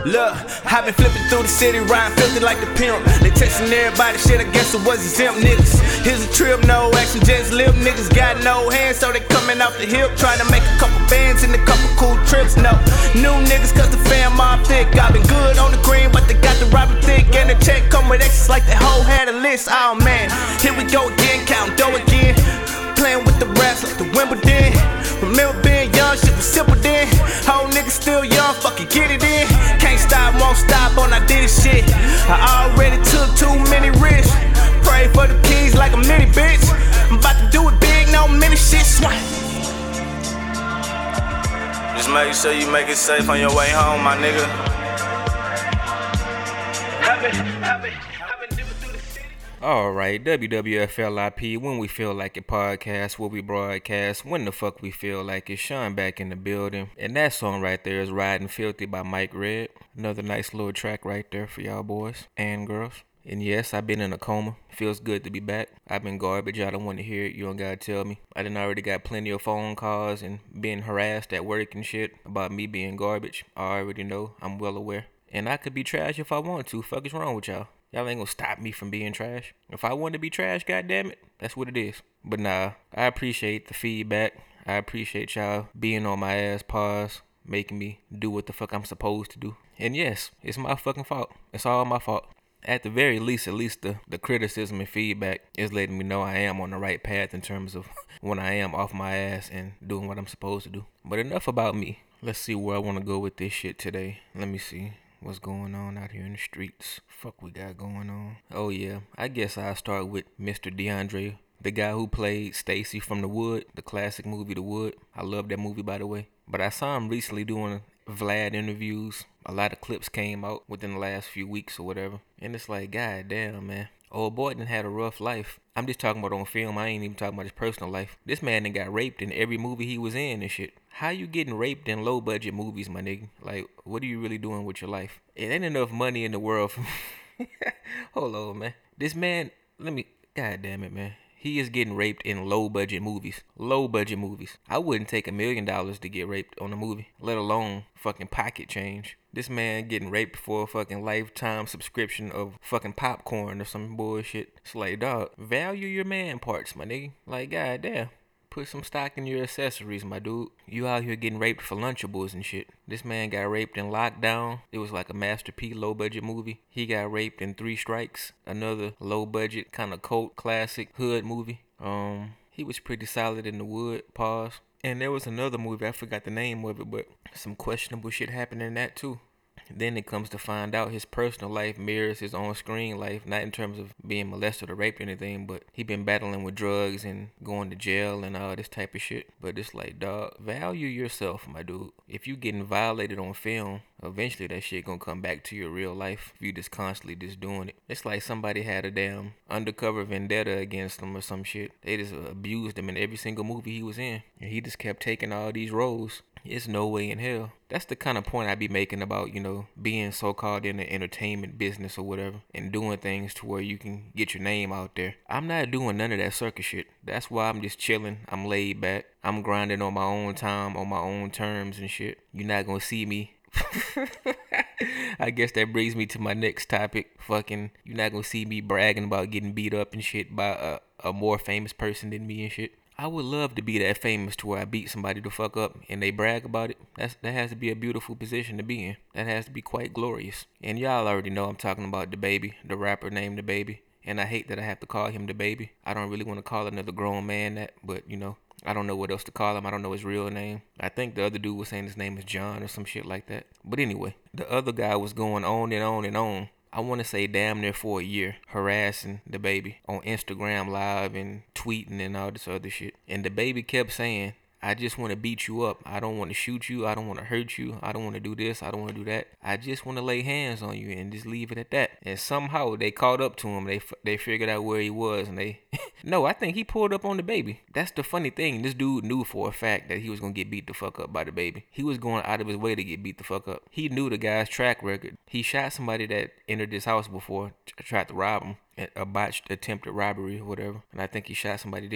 Look, I been flipping through the city, riding filthy like the pimp. They texting everybody, shit, I guess it was exempt niggas. Here's a trip, no action, just lip. Niggas got no hands, so they coming off the hip. Trying to make a couple bands and a couple cool trips, no. New niggas, cause the fam mob thick. I been good on the green, but they got the robber thick. And the check come with extras like the hoe had a list. Oh man, here we go again, count dough again. Playing with the rats like the Wimbledon. Remember being young, shit was simple then. Whole niggas still young, fucking get it in. Can't stop, won't stop on I did this shit. I already took too many risks. Pray for the keys like a mini bitch. I'm about to do it big, no mini shit, swat. Just make sure you make it safe on your way home, my nigga. Alright, WWFLIP, when we feel like it podcast, where we broadcast, when the fuck we feel like it. Sean back in the building. And that song right there is Riding Filthy by Mike Red. Another nice little track right there for y'all boys and girls. And yes, I've been in a coma. Feels good to be back. I've been garbage. I don't want to hear it. You don't gotta tell me. I done already got plenty of phone calls and being harassed at work and shit about me being garbage. I already know. I'm well aware. And I could be trash if I want to. Fuck is wrong with y'all? Y'all ain't gonna stop me from being trash. If I want to be trash, goddammit, that's what it is. But nah, I appreciate the feedback. I appreciate y'all being on my ass, pause, making me do what the fuck I'm supposed to do. And yes, it's my fucking fault. It's all my fault. At the very least, at least the criticism and feedback is letting me know I am on the right path in terms of when I am off my ass and doing what I'm supposed to do. But enough about me. Let's see where I want to go with this shit today. Let me see what's going on out here in the streets. Fuck we got going on. Oh yeah, I guess I'll start with Mr. DeAndre, the guy who played Stacy from The Wood, the classic movie The Wood. I love that movie, by the way. But I saw him recently doing Vlad interviews. A lot of clips came out within the last few weeks or whatever. And it's like, god damn, man. Old boy done had a rough life. I'm just talking about on film. I ain't even talking about his personal life. This man done got raped in every movie he was in and shit. How you getting raped in low budget movies, my nigga? Like, what are you really doing with your life? It ain't enough money in the world for Hold on, man. This man, god damn it, man. He is getting raped in low budget movies. Low budget movies. I wouldn't take $1 million to get raped on a movie, let alone fucking pocket change. This man getting raped for a fucking lifetime subscription of fucking popcorn or some bullshit. It's like, dog, value your man parts, my nigga. Like, goddamn. Put some stock in your accessories, my dude. You out here getting raped for Lunchables and shit. This man got raped in Lockdown. It was like a Master P low budget movie. He got raped in 3 Strikes. Another low budget kind of cult classic hood movie. He was pretty solid in The Wood. Pause. And there was another movie, I forgot the name of it, but some questionable shit happened in that too. Then it comes to find out his personal life mirrors his on-screen life, not in terms of being molested or raped or anything, but he been battling with drugs and going to jail and all this type of shit. But it's like, dog, value yourself, my dude. If you getting violated on film, eventually that shit gonna come back to your real life if you just constantly just doing it. It's like somebody had a damn undercover vendetta against him or some shit. They just abused him in every single movie he was in. And he just kept taking all these roles. It's no way in hell. That's the kind of point I be making about, being so-called in the entertainment business or whatever and doing things to where you can get your name out there. I'm not doing none of that circus shit. That's why I'm just chilling. I'm laid back. I'm grinding on my own time, on my own terms and shit. You're not gonna see me. I guess that brings me to my next topic. You're not gonna see me bragging about getting beat up and shit by a more famous person than me and shit. I would love to be that famous to where I beat somebody the fuck up and they brag about it. That has to be a beautiful position to be in. That has to be quite glorious. And y'all already know I'm talking about DaBaby, the rapper named DaBaby. And I hate that I have to call him DaBaby. I don't really want to call another grown man that, but I don't know what else to call him. I don't know his real name. I think the other dude was saying his name is John or some shit like that. But anyway, the other guy was going on and on and on. I want to say damn near for a year, harassing DaBaby on Instagram Live and tweeting and all this other shit. And DaBaby kept saying, I just want to beat you up. I don't want to shoot you. I don't want to hurt you. I don't want to do this. I don't want to do that. I just want to lay hands on you and just leave it at that. And somehow they caught up to him. They figured out where he was and they... No, I think he pulled up on DaBaby. That's the funny thing. This dude knew for a fact that he was going to get beat the fuck up by DaBaby. He was going out of his way to get beat the fuck up. He knew the guy's track record. He shot somebody that entered this house before, tried to rob him. A botched attempted robbery or whatever. And I think he shot somebody then.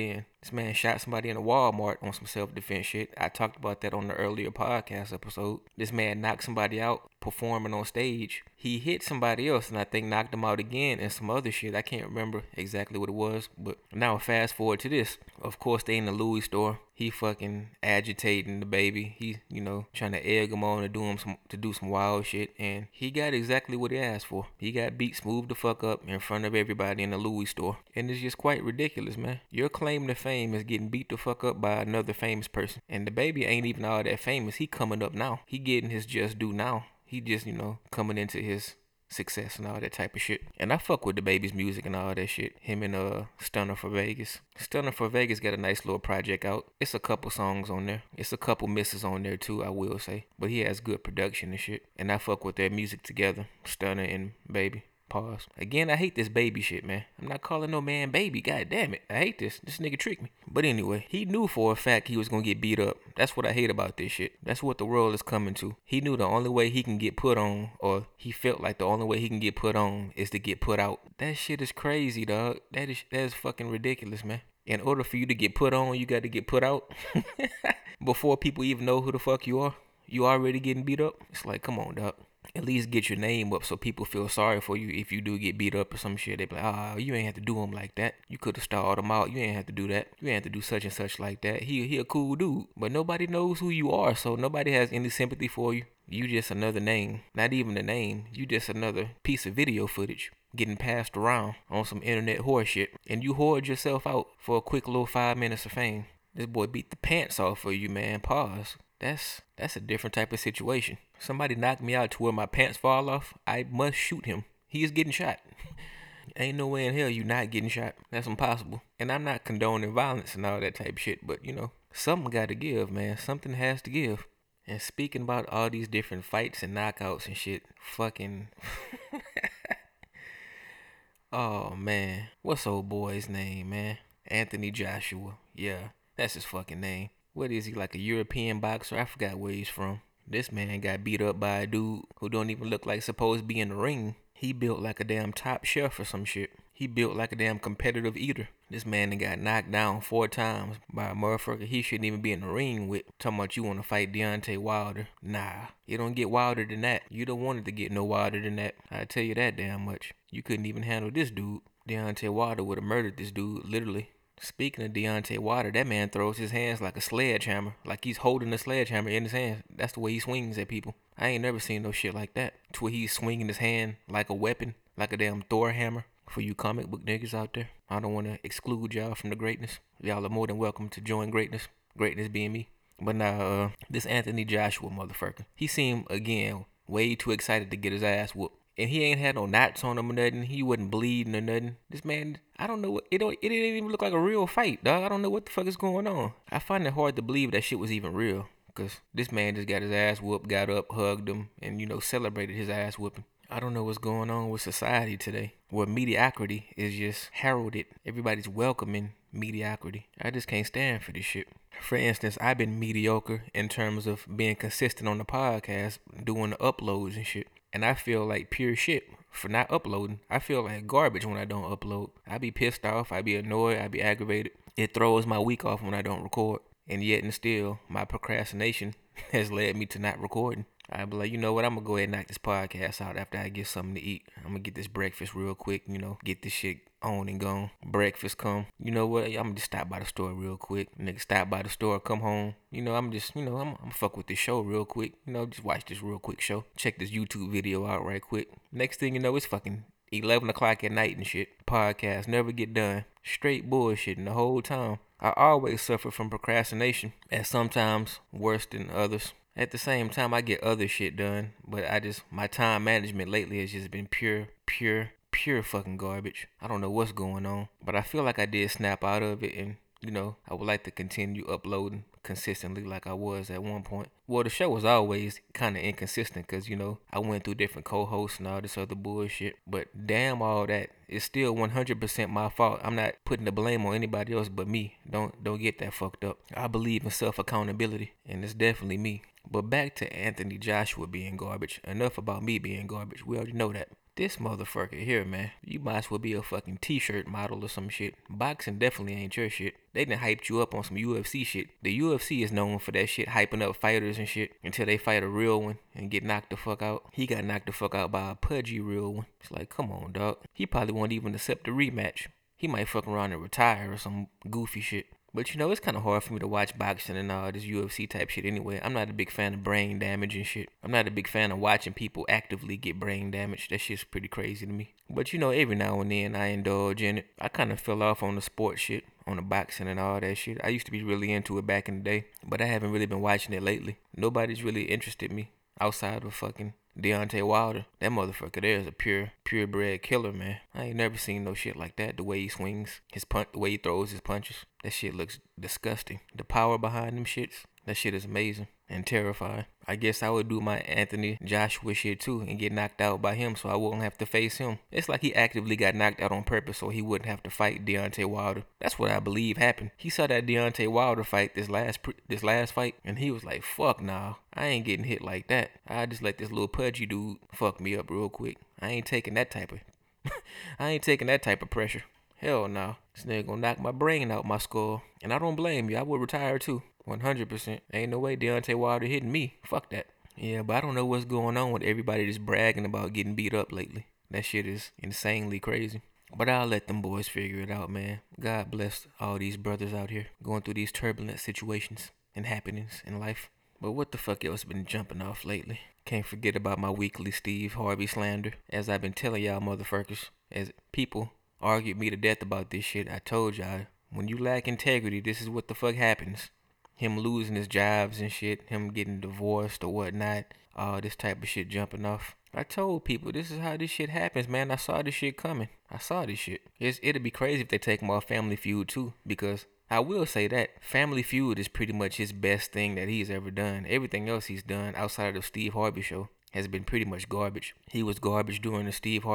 This man shot somebody in a Walmart on some self-defense shit. I talked about that on the earlier podcast episode. This man knocked somebody out performing on stage. He hit somebody else and I think knocked him out again and some other shit. I can't remember exactly what it was. But now fast forward to this. Of course, they in the Louis store. He fucking agitating the baby. He, trying to egg him on to do some wild shit. And he got exactly what he asked for. He got beat smooth the fuck up in front of everybody in the Louis store. And it's just quite ridiculous, man. Your claim to fame is getting beat the fuck up by another famous person. And the baby ain't even all that famous. He coming up now. He getting his just due now. He just, coming into his success and all that type of shit. And I fuck with the baby's music and all that shit. Him and Stunner for Vegas. Stunner for Vegas got a nice little project out. It's a couple songs on there. It's a couple misses on there too, I will say. But he has good production and shit. And I fuck with their music together. Stunner and Baby. Pause. Again, I hate this baby shit, man. I'm not calling no man baby. God damn it. I hate this. This nigga tricked me. But anyway, he knew for a fact he was gonna get beat up. That's what I hate about this shit. That's what the world is coming to. He knew the only way he can get put on, or he felt like the only way he can get put on is to get put out. That shit is crazy, dog. That is fucking ridiculous, man. In order for you to get put on, you got to get put out. Before people even know who the fuck you are. You already getting beat up. It's like, come on, dog. At least get your name up so people feel sorry for you if you do get beat up or some shit. They be like, you ain't have to do him like that. You could have stalled him out. You ain't have to do that. You ain't have to do such and such like that. He a cool dude. But nobody knows who you are, so nobody has any sympathy for you. You just another name. Not even a name. You just another piece of video footage getting passed around on some internet horse shit. And you hoard yourself out for a quick little 5 minutes of fame. This boy beat the pants off of you, man. Pause. That's a different type of situation. Somebody knocked me out to where my pants fall off, I must shoot him. He is getting shot. Ain't no way in hell you not getting shot. That's impossible. And I'm not condoning violence and all that type of shit, but something got to give, man. Something has to give. And speaking about all these different fights and knockouts and shit, fucking... Oh, man. What's old boy's name, man? Anthony Joshua. Yeah, that's his fucking name. What is he, like a European boxer? I forgot where he's from. This man got beat up by a dude who don't even look like supposed to be in the ring. He built like a damn top chef or some shit. He built like a damn competitive eater. This man done got knocked down 4 times by a motherfucker he shouldn't even be in the ring with. Talking about you want to fight Deontay Wilder. Nah, it don't get wilder than that. You don't want it to get no wilder than that. I tell you that damn much. You couldn't even handle this dude. Deontay Wilder would have murdered this dude, literally. Speaking of Deontay Wilder, that man throws his hands like a sledgehammer. Like he's holding a sledgehammer in his hands. That's the way he swings at people. I ain't never seen no shit like that. To where he's swinging his hand like a weapon. Like a damn Thor hammer. For you comic book niggas out there, I don't want to exclude y'all from the greatness. Y'all are more than welcome to join greatness. Greatness being me. But now, this Anthony Joshua motherfucker. He seemed, again, way too excited to get his ass whooped. And he ain't had no knots on him or nothing. He wasn't bleeding or nothing. This man, I don't know what, it didn't even look like a real fight, dog. I don't know what the fuck is going on. I find it hard to believe that shit was even real. Because this man just got his ass whooped, got up, hugged him, and, celebrated his ass whooping. I don't know what's going on with society today, where mediocrity is just heralded. Everybody's welcoming mediocrity. I just can't stand for this shit. For instance, I've been mediocre in terms of being consistent on the podcast, doing the uploads and shit. And I feel like pure shit for not uploading. I feel like garbage when I don't upload. I be pissed off. I be annoyed. I be aggravated. It throws my week off when I don't record. And yet and still, my procrastination has led me to not recording. I be like, you know what? I'm going to go ahead and knock this podcast out after I get something to eat. I'm going to get this breakfast real quick, get this shit on and gone. Breakfast come. You know what? I'm going to just stop by the store real quick. Nigga, stop by the store, come home. I'm just, I'm going to fuck with this show real quick. Just watch this real quick show. Check this YouTube video out right quick. Next thing you know, it's fucking 11 o'clock at night and shit. Podcast never get done. Straight bullshitting the whole time. I always suffer from procrastination, and sometimes worse than others. At the same time, I get other shit done, but my time management lately has just been pure fucking garbage. I don't know what's going on, but I feel like I did snap out of it, and, I would like to continue uploading consistently like I was at one point. Well, the show was always kind of inconsistent because, I went through different co-hosts and all this other bullshit, but damn all that, it's still 100% my fault. I'm not putting the blame on anybody else but me. Don't get that fucked up. I believe in self-accountability, and it's definitely me. But back to Anthony Joshua being garbage. Enough about me being garbage. We already know that. This motherfucker here, man. You might as well be a fucking t-shirt model or some shit. Boxing definitely ain't your shit. They done hyped you up on some UFC shit. The UFC is known for that shit, hyping up fighters and shit until they fight a real one and get knocked the fuck out. He got knocked the fuck out by a pudgy real one. It's like, come on, dog. He probably won't even accept the rematch. He might fuck around and retire or some goofy shit. But you know, it's kind of hard for me to watch boxing and all this UFC type shit anyway. I'm not a big fan of brain damage and shit. I'm not a big fan of watching people actively get brain damage. That shit's pretty crazy to me. But you know, every now and then I indulge in it. I kind of fell off on the sports shit, on the boxing and all that shit. I used to be really into it back in the day, but I haven't really been watching it lately. Nobody's really interested me outside of fucking Deontay Wilder. That motherfucker there is a purebred killer, man. I ain't never seen no shit like that. The way he swings, the way he throws his punches. That shit looks disgusting. The power behind them shits, that shit is amazing and terrifying. I guess I would do my Anthony Joshua shit too and get knocked out by him so I wouldn't have to face him. It's like he actively got knocked out on purpose so he wouldn't have to fight Deontay Wilder. That's what I believe happened. He saw that Deontay Wilder fight this last fight and he was like, fuck nah, I ain't getting hit like that. I just let this little pudgy dude fuck me up real quick. I ain't taking that type of pressure. Hell no. This nigga gonna knock my brain out my skull. And I don't blame you. I would retire too. 100%. Ain't no way Deontay Wilder hitting me. Fuck that. Yeah, but I don't know what's going on with everybody just bragging about getting beat up lately. That shit is insanely crazy. But I'll let them boys figure it out, man. God bless all these brothers out here going through these turbulent situations and happenings in life. But what the fuck else been jumping off lately? Can't forget about my weekly Steve Harvey slander. As I've been telling y'all motherfuckers, as people argued me to death about this shit, I told y'all, when you lack integrity, this is what the fuck happens. Him losing his jobs and shit, him getting divorced or whatnot, all this type of shit jumping off. I told people, this is how this shit happens, man. I saw this shit coming. I saw this shit. It'd be crazy if they take him off Family Feud too, because I will say that Family Feud is pretty much his best thing that he's ever done. Everything else he's done outside of the Steve Harvey show has been pretty much garbage. He was garbage during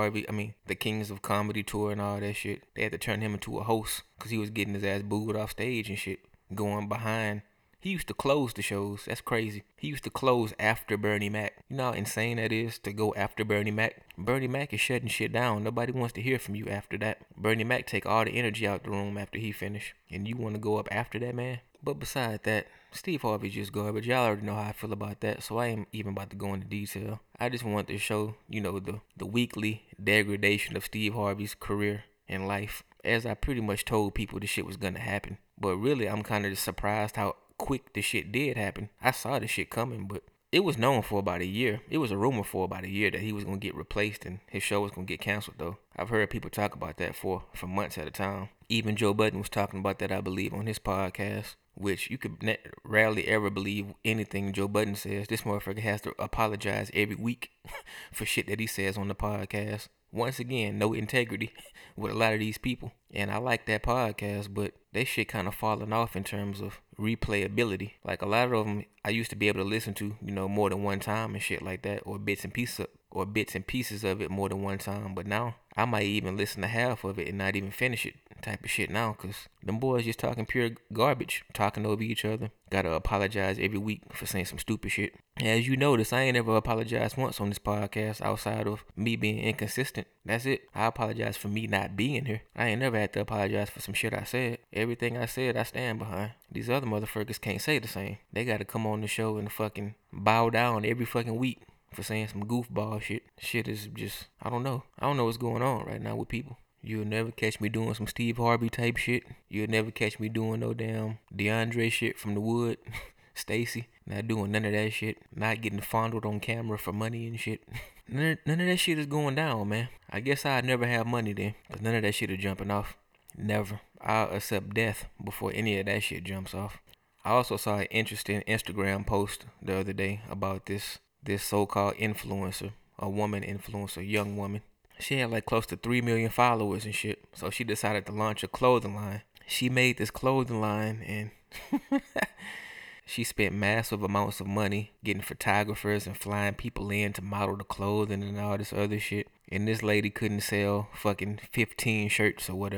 the Kings of Comedy tour and all that shit. They had to turn him into a host because he was getting his ass booed off stage and shit, going behind. He used to close the shows. That's crazy. He used to close after Bernie Mac. You know how insane that is to go after Bernie Mac? Bernie Mac is shutting shit down. Nobody wants to hear from you after that. Bernie Mac take all the energy out the room after he finish. And you want to go up after that, man? But beside that, Steve Harvey's just garbage. Y'all already know how I feel about that, so I ain't even about to go into detail. I just want to show, the weekly degradation of Steve Harvey's career and life. As I pretty much told people this shit was gonna happen. But really, I'm kind of just surprised how quick the shit did happen. I saw the shit coming, but it was known for about a year. It was a rumor for about a year that he was gonna get replaced and his show was gonna get canceled though. I've heard people talk about that for months at a time. Even Joe Budden was talking about that, I believe, on his podcast, which you could rarely ever believe anything Joe Budden says. This motherfucker has to apologize every week for shit that he says on the podcast. Once again, no integrity with a lot of these people. And I like that podcast, but they shit kind of falling off in terms of replayability. Like a lot of them I used to be able to listen to, more than one time and shit like that, or bits and pieces of it more than one time. But now I might even listen to half of it and not even finish it type of shit now, because them boys just talking pure garbage, talking over each other. Gotta apologize every week for saying some stupid shit. As you notice, I ain't ever apologized once on this podcast outside of me being inconsistent. That's it. I apologize for me not being here. I ain't never had to apologize for some shit I said. Everything I said, I stand behind. These other motherfuckers can't say the same. They gotta come on the show and fucking bow down every fucking week for saying some goofball shit. Shit is just, I don't know what's going on right now with people. You'll never catch me doing some Steve Harvey type shit. You'll never catch me doing no damn DeAndre shit from the Wood. Stacy. Not doing none of that shit. Not getting fondled on camera for money and shit. None of that shit is going down, man. I guess I'd never have money then, because none of that shit is jumping off. Never. I'll accept death before any of that shit jumps off. I also saw an interesting Instagram post the other day about this so-called influencer, a woman influencer, young woman. She had like close to 3 million followers and shit, so she decided to launch a clothing line. She made this clothing line and she spent massive amounts of money getting photographers and flying people in to model the clothing and all this other shit. And this lady couldn't sell fucking 15 shirts or whatever.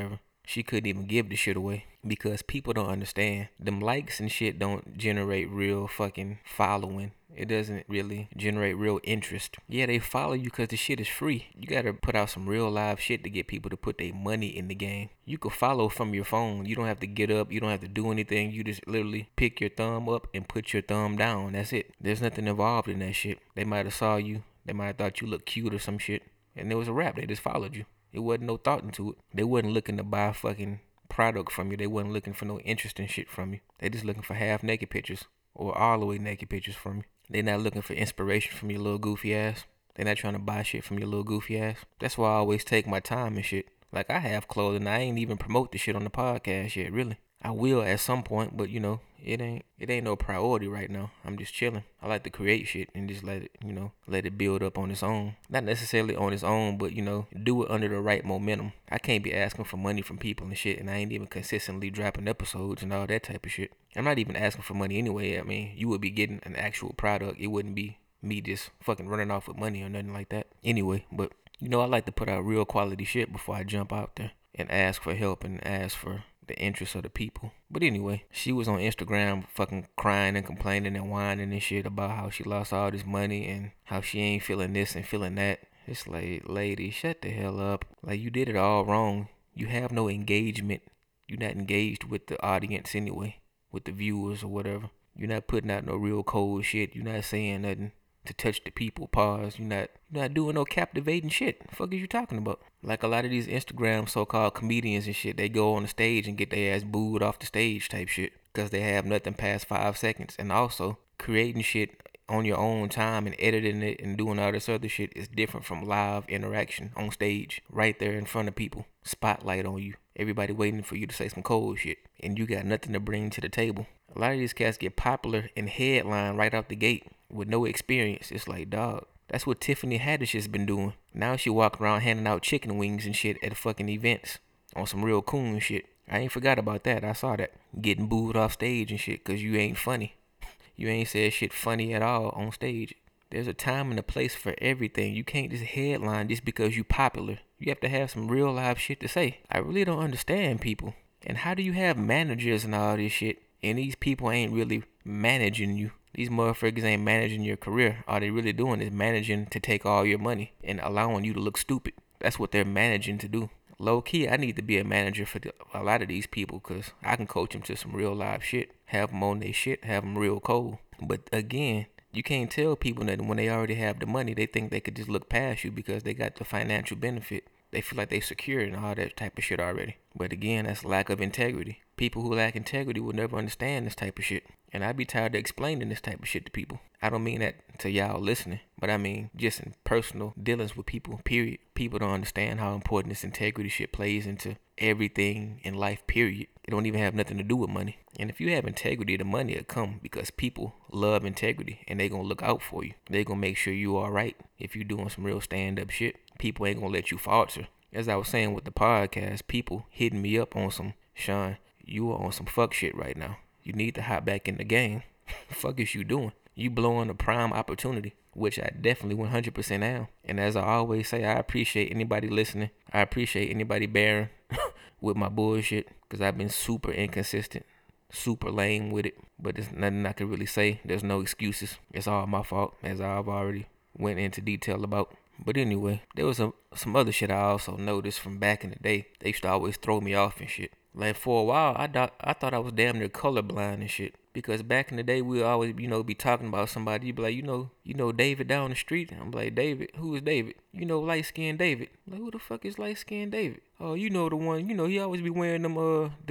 she couldn't even give the shit away because people don't understand. Them likes and shit don't generate real fucking following. It doesn't really generate real interest. Yeah, they follow you because the shit is free. You gotta put out some real live shit to get people to put their money in the game. You can follow from your phone. You don't have to get up. You don't have to do anything. You just literally pick your thumb up and put your thumb down. That's it. There's nothing involved in that shit. They might have saw you. They might have thought you looked cute or some shit. And it was a wrap. They just followed you. It wasn't no thought into it. They wasn't looking to buy fucking product from you. They wasn't looking for no interesting shit from you. They just looking for half naked pictures or all the way naked pictures from you. They not looking for inspiration from your little goofy ass. They not trying to buy shit from your little goofy ass. That's why I always take my time and shit. Like, I have clothing. I ain't even promote the shit on the podcast yet, really. I will at some point, but you know, it ain't no priority right now. I'm just chilling. I like to create shit and just let it build up on its own. Not necessarily on its own, but do it under the right momentum. I can't be asking for money from people and shit, and I ain't even consistently dropping episodes and all that type of shit. I'm not even asking for money anyway. I mean, you would be getting an actual product. It wouldn't be me just fucking running off with money or nothing like that. Anyway, but I like to put out real quality shit before I jump out there and ask for help and ask for the interest of the people. But anyway, she was on Instagram fucking crying and complaining and whining and shit about how she lost all this money and how she ain't feeling this and feeling that. It's like, lady, shut the hell up. Like, you did it all wrong. You have no engagement. You're not engaged with the audience anyway, with the viewers or whatever. You're not putting out no real cold shit. You're not saying nothing to touch the people. Pause. You're not doing no captivating shit. The fuck is you talking about? Like a lot of these Instagram so-called comedians and shit, they go on the stage and get their ass booed off the stage type shit because they have nothing past 5 seconds. And also, creating shit on your own time and editing it and doing all this other shit is different from live interaction on stage, right there in front of people. Spotlight on you. Everybody waiting for you to say some cold shit. And you got nothing to bring to the table. A lot of these cats get popular and headline right out the gate with no experience. It's like, dog, that's what Tiffany Haddish has been doing. Now she walking around handing out chicken wings and shit at fucking events on some real coon shit. I ain't forgot about that. I saw that. Getting booed off stage and shit because you ain't funny. You ain't said shit funny at all on stage. There's a time and a place for everything. You can't just headline just because you popular. You have to have some real live shit to say. I really don't understand people. And how do you have managers and all this shit and these people ain't really managing you? These motherfuckers ain't managing your career. All they really doing is managing to take all your money and allowing you to look stupid. That's what they're managing to do. Low key, I need to be a manager for a lot of these people because I can coach them to some real live shit. Have them on their shit, have them real cold. But again, you can't tell people that when they already have the money, they think they could just look past you because they got the financial benefit. They feel like they secure and all that type of shit already. But again, that's lack of integrity. People who lack integrity will never understand this type of shit. And I'd be tired of explaining this type of shit to people. I don't mean that to y'all listening, but I mean just in personal dealings with people, period. People don't understand how important this integrity shit plays into everything in life, period. It don't even have nothing to do with money. And if you have integrity, the money will come because people love integrity and they gonna look out for you. They gonna make sure you all right. If you doing some real stand-up shit, people ain't gonna let you falter. As I was saying with the podcast, people hitting me up on some, Sean, you are on some fuck shit right now. You need to hop back in the game. Fuck is you doing? You blowing a prime opportunity, which I definitely 100% am. And as I always say, I appreciate anybody listening. I appreciate anybody bearing with my bullshit because I've been super inconsistent, super lame with it. But there's nothing I can really say. There's no excuses. It's all my fault, as I've already went into detail about. But anyway, there was some other shit I also noticed from back in the day. They used to always throw me off and shit. Like for a while, I thought I was damn near colorblind and shit. Because back in the day, we always, be talking about somebody. You be like, you know David down the street? I'm like, David? Who is David? Light-skinned David. Like, who the fuck is light-skinned David? Oh, the one, he always be wearing them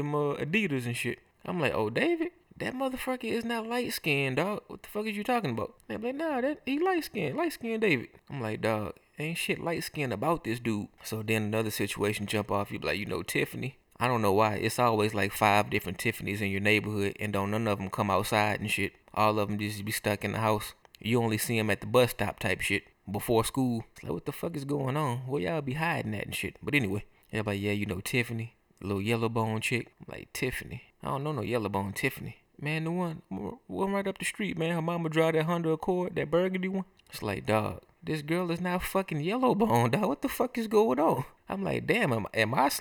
Adidas and shit. I'm like, oh, David? That motherfucker is not light-skinned, dog. What the fuck is you talking about? They're like, nah, he light-skinned David. I'm like, dog, ain't shit light-skinned about this dude. So then another situation jump off. You be like, Tiffany? I don't know why. It's always like 5 different Tiffany's in your neighborhood and don't none of them come outside and shit. All of them just be stuck in the house. You only see them at the bus stop type shit before school. It's like, what the fuck is going on? Where y'all be hiding at and shit? But anyway, everybody, yeah, Tiffany, a little yellow bone chick. I'm like, Tiffany? I don't know no yellow bone Tiffany. Man, the one right up the street, man. Her mama drive that Honda Accord, that burgundy one. It's like, dog, this girl is now fucking yellow bone, dog. What the fuck is going on? I'm like, damn, am I slow?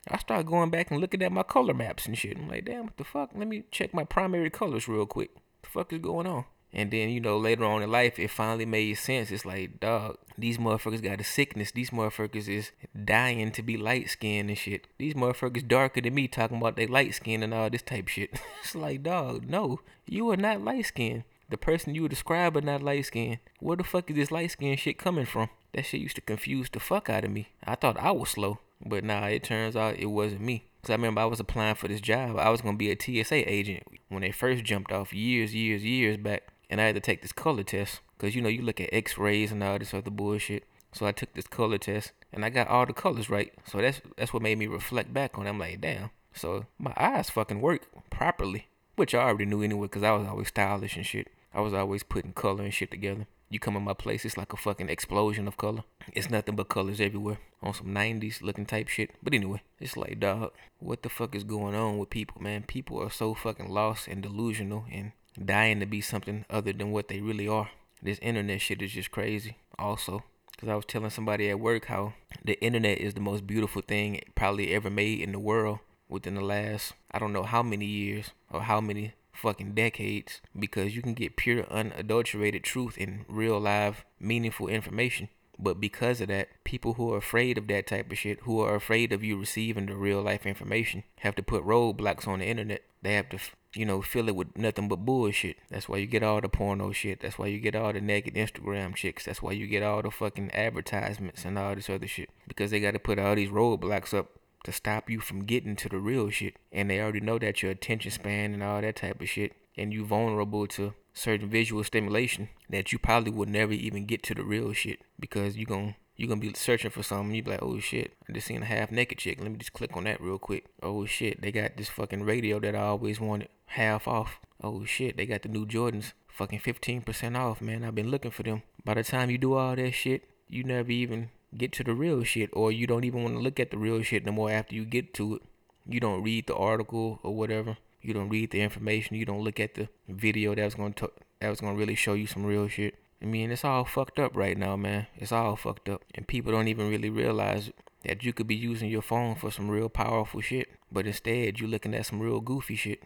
I started going back and looking at my color maps and shit. I'm like, damn, what the fuck? Let me check my primary colors real quick. What the fuck is going on? And then, later on in life, it finally made sense. It's like, dog, these motherfuckers got a sickness. These motherfuckers is dying to be light-skinned and shit. These motherfuckers darker than me talking about they light-skinned and all this type shit. It's like, dog, no, you are not light-skinned. The person you describe are not light-skinned. Where the fuck is this light-skinned shit coming from? That shit used to confuse the fuck out of me. I thought I was slow. But nah, it turns out it wasn't me. Because I remember I was applying for this job. I was going to be a TSA agent when they first jumped off years back. And I had to take this color test. Because, you look at x-rays and all this other bullshit. So I took this color test. And I got all the colors right. So that's what made me reflect back on it. I'm like, damn. So my eyes fucking work properly. Which I already knew anyway. Because I was always stylish and shit. I was always putting color and shit together. You come in my place, it's like a fucking explosion of color. It's nothing but colors everywhere. On some 90s looking type shit. But anyway, it's like, dog, what the fuck is going on with people, man? People are so fucking lost and delusional and dying to be something other than what they really are. This internet shit is just crazy also. Because I was telling somebody at work how the internet is the most beautiful thing probably ever made in the world within the last, I don't know how many years or how many fucking decades, because you can get pure unadulterated truth in real live meaningful information. But because of that, people who are afraid of that type of shit, who are afraid of you receiving the real life information, have to put roadblocks on the internet. They have to fill it with nothing but bullshit. That's why you get all the porno shit. That's why you get all the naked Instagram chicks. That's why you get all the fucking advertisements and all this other shit, because they got to put all these roadblocks up to stop you from getting to the real shit. And they already know that your attention span and all that type of shit, and you vulnerable to certain visual stimulation that you probably would never even get to the real shit, because you're gonna be searching for something. You be like, oh shit, I just seen a half naked chick, let me just click on that real quick. Oh shit, they got this fucking radio that I always wanted half off. Oh shit, they got the new Jordans fucking 15% off, man. I've been looking for them. By the time you do all that shit, you never even get to the real shit, or you don't even want to look at the real shit no more after you get to it. You don't read the article or whatever. You don't read the information. You don't look at the video that was gonna really show you some real shit. I mean, it's all fucked up right now, man. It's all fucked up, and people don't even really realize that you could be using your phone for some real powerful shit, but instead you looking at some real goofy shit.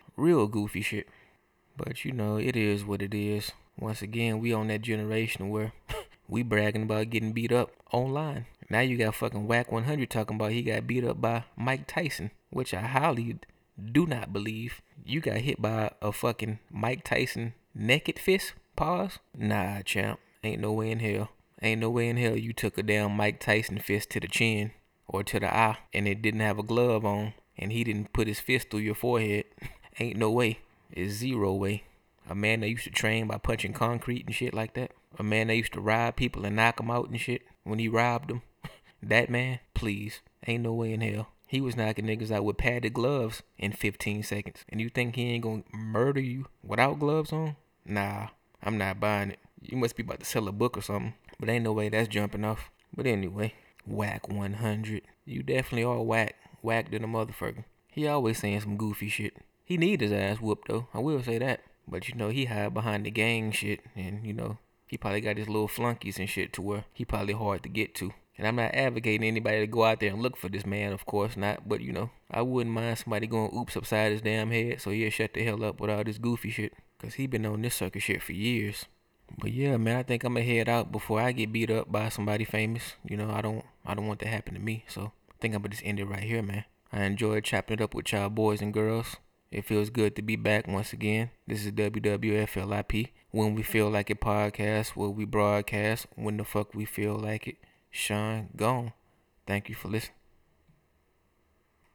But it is what it is. Once again, we on that generation where we bragging about getting beat up online. Now you got fucking Whack 100 talking about he got beat up by Mike Tyson, which I highly do not believe. You got hit by a fucking Mike Tyson naked fist? Pause. Nah, champ. Ain't no way in hell. Ain't no way in hell you took a damn Mike Tyson fist to the chin or to the eye and it didn't have a glove on and he didn't put his fist through your forehead. Ain't no way. It's zero way. A man that used to train by punching concrete and shit like that. A man that used to rob people and knock them out and shit when he robbed them. That man, please. Ain't no way in hell. He was knocking niggas out with padded gloves in 15 seconds. And you think he ain't gonna murder you without gloves on? Nah, I'm not buying it. You must be about to sell a book or something. But ain't no way that's jumping off. But anyway, Whack 100. You definitely are whack. Whacked in a motherfucker. He always saying some goofy shit. He need his ass whooped though. I will say that. But he hide behind the gang shit. And he probably got his little flunkies and shit to where he probably hard to get to. And I'm not advocating anybody to go out there and look for this man, of course not. But, I wouldn't mind somebody going oops upside his damn head. So he'll shut the hell up with all this goofy shit. Because he been on this sucker shit for years. But yeah, man, I think I'm going to head out before I get beat up by somebody famous. I don't want that to happen to me. So I think I'm going to just end it right here, man. I enjoyed chopping it up with y'all boys and girls. It feels good to be back once again. This is WWFLIP. When We Feel Like It podcast, where we broadcast when the fuck we feel like it. Sean gone. Thank you for listening.